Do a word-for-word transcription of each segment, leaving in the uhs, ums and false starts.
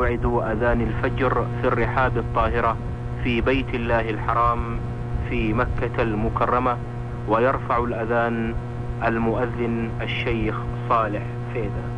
موعد أذان الفجر في الرحاب الطاهرة في بيت الله الحرام في مكة المكرمة. ويرفع الأذان المؤذن الشيخ صالح فيدا.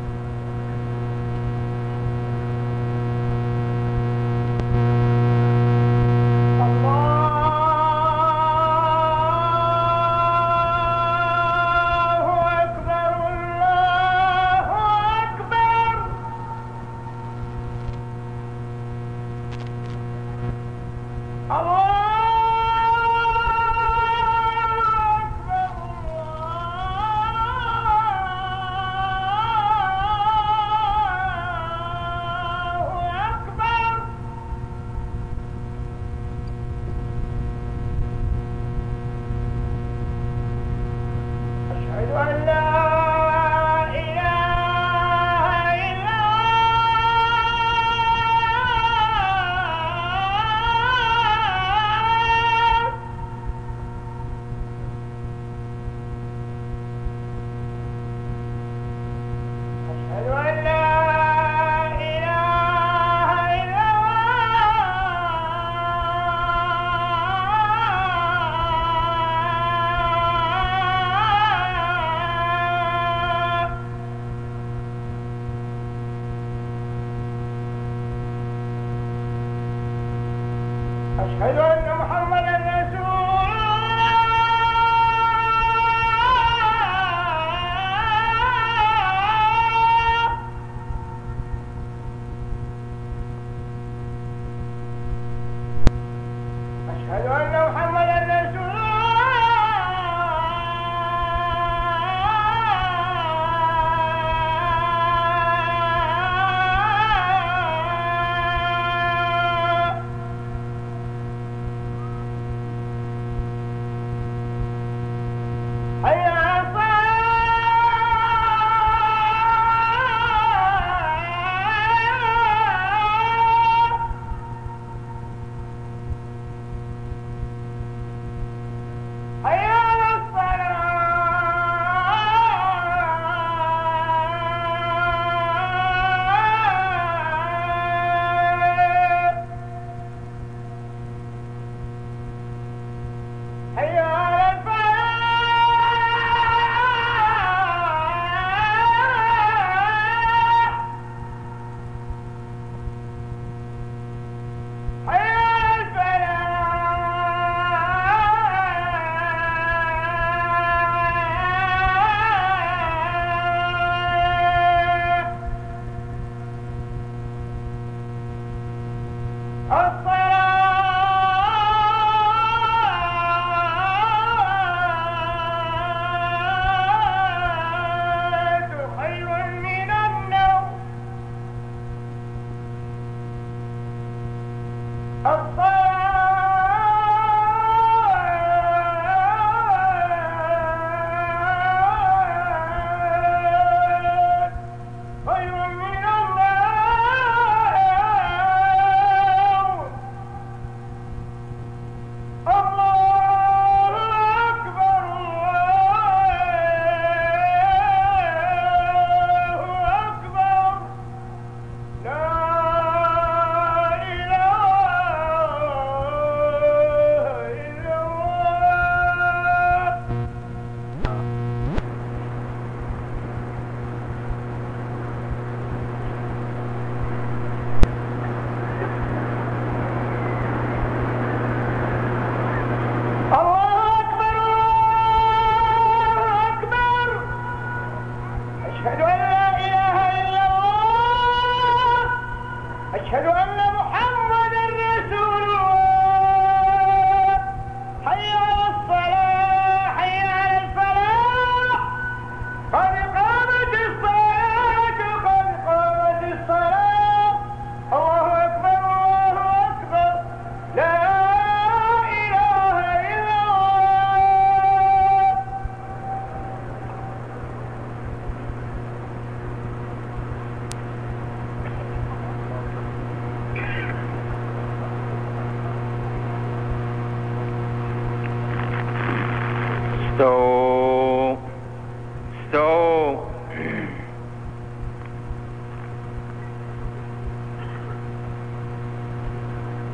أشهد أن محمدا رسول الله. أشهد أن محمدا رسول الله.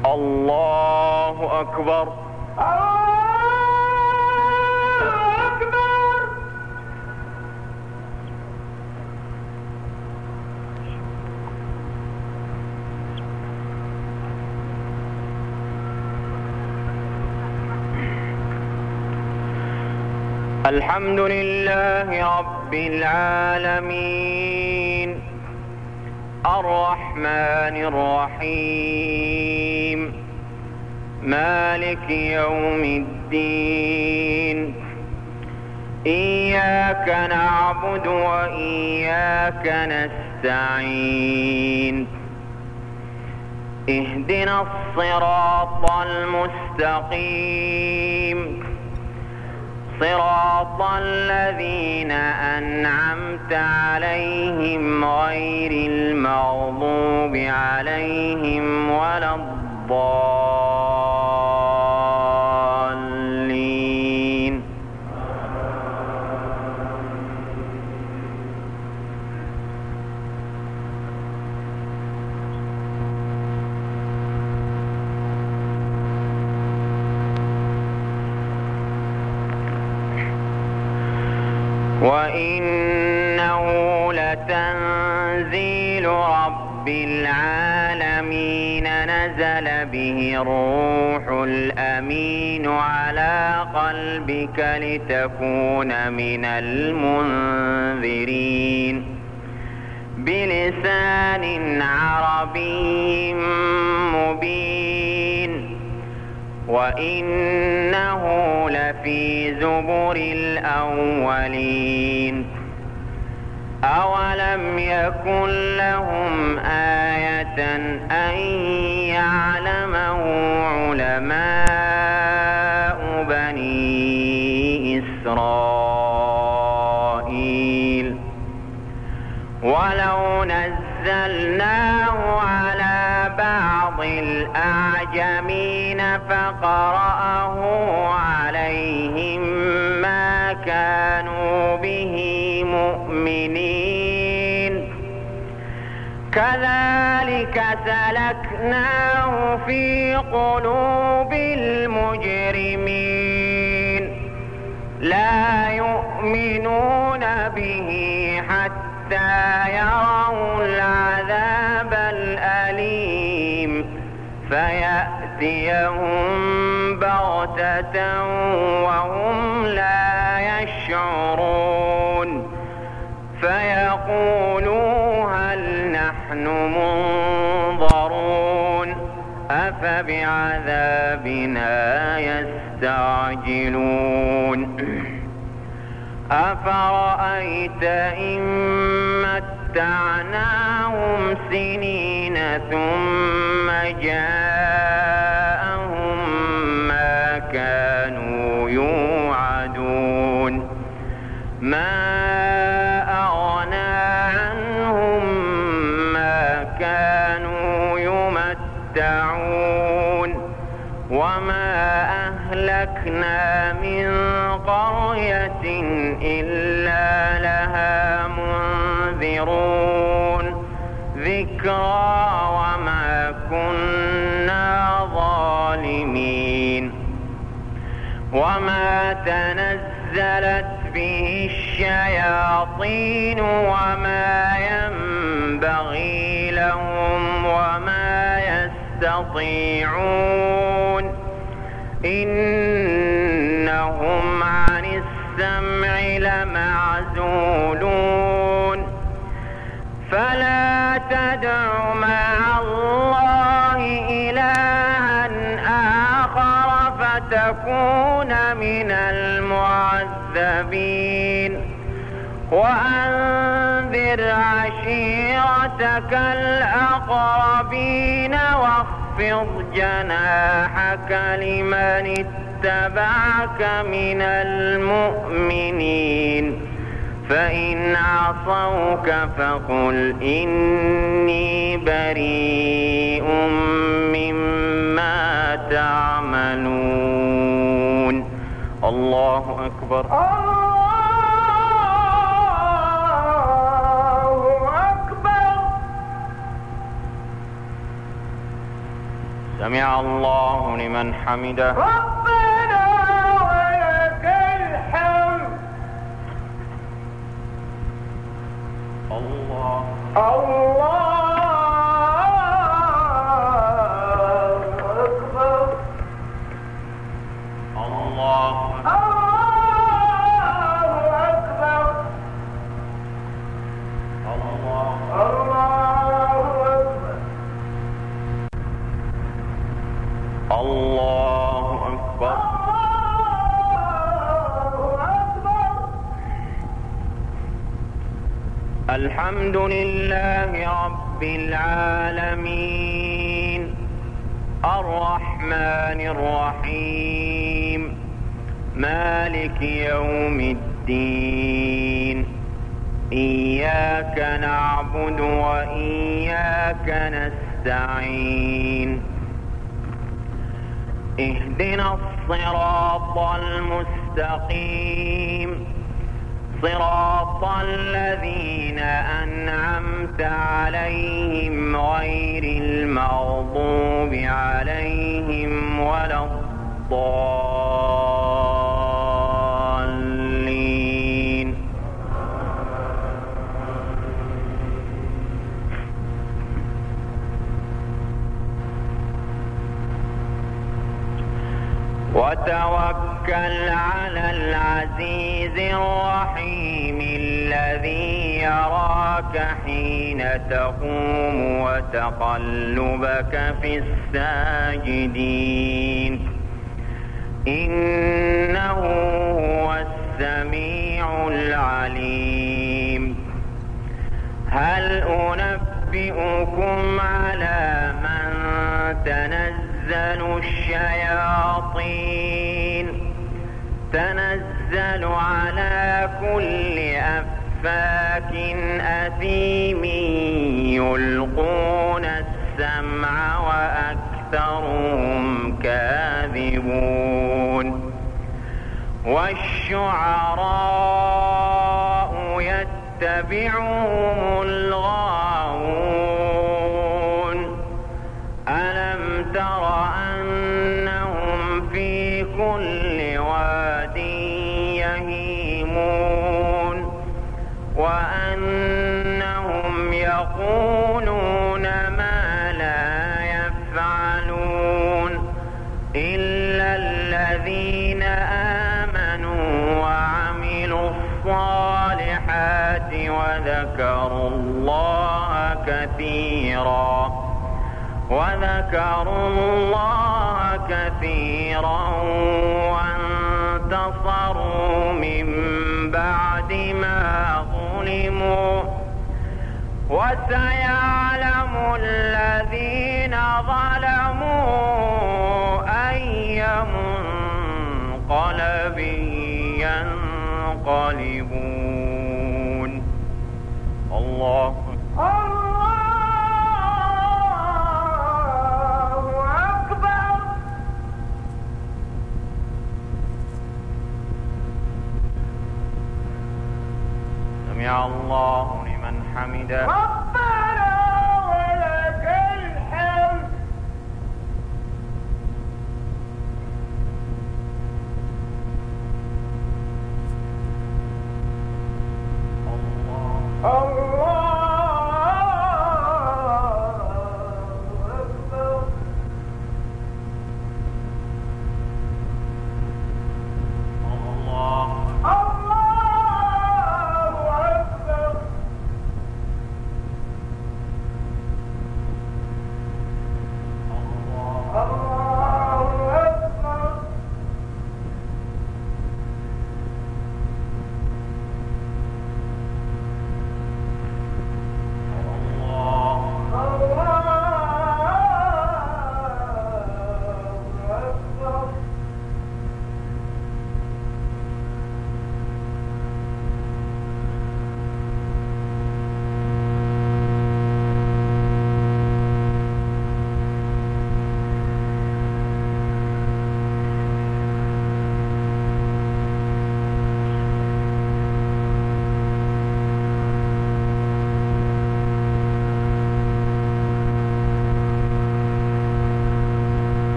الله أكبر. الحمد لله رب العالمين الرحمن الرحيم مالك يوم الدين إياك نعبد وإياك نستعين اهدنا الصراط المستقيم صراط الذين أنعمت عليهم غير المغضوب عليهم ولا الضالين. وإنه لتنزيل رب العالمين نزل به الروح الأمين على قلبك لتكون من المنذرين بلسان عربي مبين وإنه لفي زبر الأولين. أولم يكن لهم آية أن يعلمه علماء بني إسرائيل ولو نزلناه على بعض الأعجمين فقرأه عليهم ما كانوا به مؤمنين كذلك سلكناه في قلوب المجرمين لا يؤمنون به حتى يروا العذاب الأليم فيأتيهم بغتة وهم لا يشعرون فيقولوا هل نحن منظرون أفبعذابنا يستعجلون أفرأيت إن متعناهم سنين ثم جاءهم ما كانوا يوعدون ما أغنى عنهم ما كانوا يمتعون وما أهلكنا من قرية إلا لها منذرون ذكرى وما كنا ظالمين وما تنزلت به الشياطين وما ينبغي لهم وما يستطيعون إنهم عن السمع لمعزولون فلا تدع مع الله إلها آخر فتكون من المعذبين وأنذر عشيرتك الأقربين واخفض جناحك لمن اتبعك من المؤمنين فإن عصوك فقل إني بريء مما تعملون. الله أكبر. سمع الله لمن حمده. ربنا ولك الحمد. الله الله أكبر. الله الله أكبر. الله الله أكبر. الله أكبر. الحمد لله رب العالمين الرحمن الرحيم مالك يوم الدين إياك نعبد وإياك نستعين اهدنا الصراط المستقيم صراط الذين أنعمت عليهم غير المغضوب عليهم ولا الضالين. وتوكل على العزيز الرحيم الذي يراك حين تقوم وتقلبك في الساجدين إنه هو السميع العليم. هل أنبئكم على من تنزل الشياطين تنزل على كل أفاك أثيم يلقون السمع وأكثرهم كاذبون. والشعراء يتبعهم الغاوون ألم تر أنهم في كل واد يهيمون وأنهم يقولون ما لا يفعلون إلا الذين آمنوا وعملوا الصالحات وذكروا الله كثيرا وذكروا الله كثيرا وانتصروا من بعد ما ظلموا وسيعلم الذين ظلموا أي منقلب ينقلبون. الله